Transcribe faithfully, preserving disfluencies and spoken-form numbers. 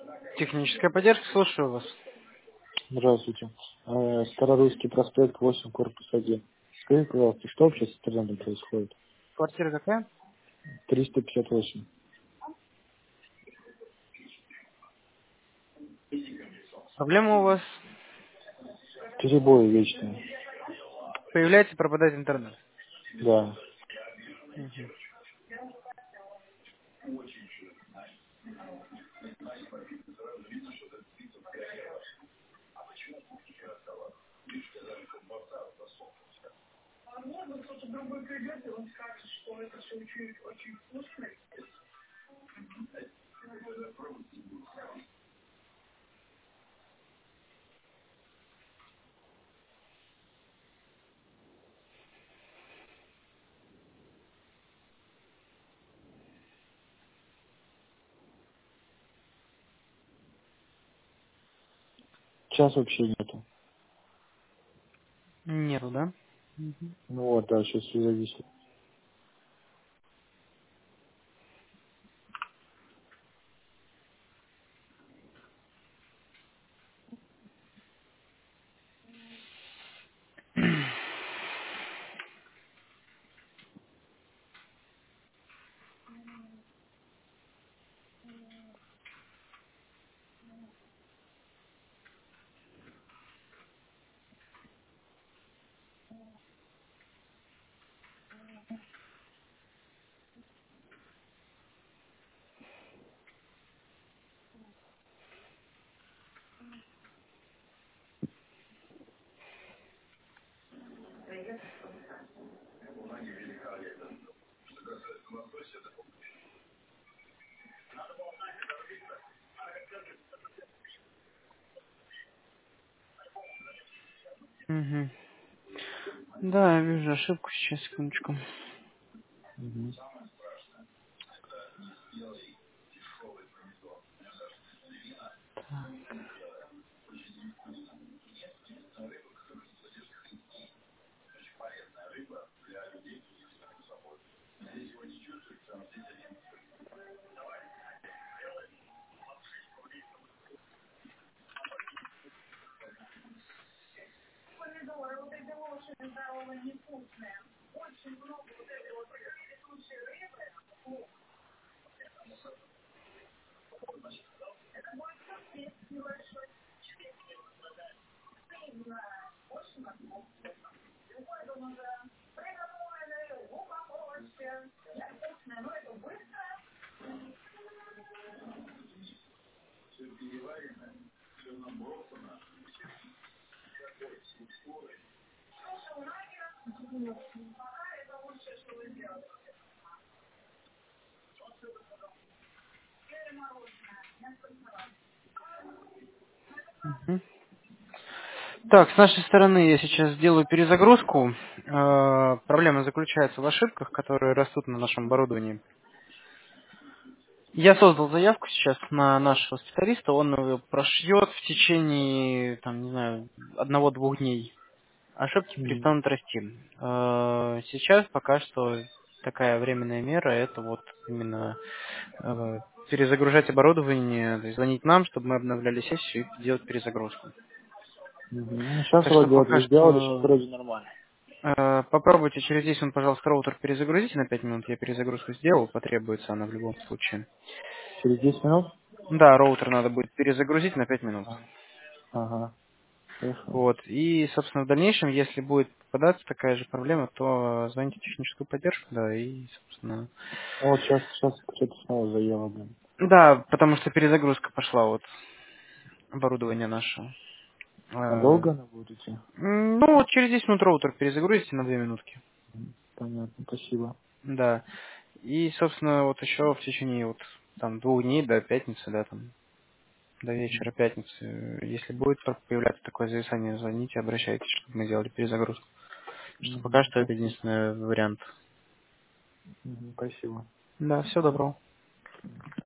Техническая поддержка, слушаю вас. Здравствуйте. Э, Старорусский проспект восемь, корпус один. Скажите, пожалуйста, что вообще с интернетом происходит? Квартира какая? триста пятьдесят восемь. Проблема у вас Перебои вечные. появляется, пропадает интернет. Да. Мгм. Сейчас вообще нету. Нету, да? Мгм. Ну вот, да, сейчас все зависит. Мгм. Да, я вижу ошибку сейчас, секундочку. Мгм. Мгм. Так, с нашей стороны я сейчас сделаю перезагрузку. Э, Проблема заключается в ошибках, которые растут на нашем оборудовании. Я создал заявку сейчас на нашего специалиста, он ее прошьет в течение, там, не знаю, одного-двух дней. Ошибки Мгм. перестанут расти. Э, Сейчас пока что такая временная мера, это вот именно э, перезагружать оборудование, то есть звонить нам, чтобы мы обновляли сессию и делать перезагрузку. Мгм. Ну, сейчас Так что вроде вот пока вы сделали, сейчас что вроде нормально. э, попробуйте через десять минут, пожалуйста, роутер перезагрузите на пять минут. Я перезагрузку сделал, потребуется она в любом случае. Через десять минут? Да, роутер надо будет перезагрузить на пять минут. А, ага, хорошо. Вот. И, собственно, в дальнейшем, если будет попадаться такая же проблема, то звоните в техническую поддержку, да, и, собственно... Ну, вот сейчас, сейчас что-то снова заело, блин. Да, потому что перезагрузка пошла вот оборудование наше. А Э, долго она будет идти? м, Ну, вот через десять минут роутер перезагрузите на две минутки. Мгм. Понятно, спасибо. Да. И, собственно, вот еще в течение вот там двух дней до пятницы, да, там, до вечера пятницы, если будет появляться такое зависание, звоните, обращайтесь, чтобы мы сделали перезагрузку. Что пока Мгм. что это Спасибо. единственный вариант. Мгм. Спасибо. Да, всего доброго.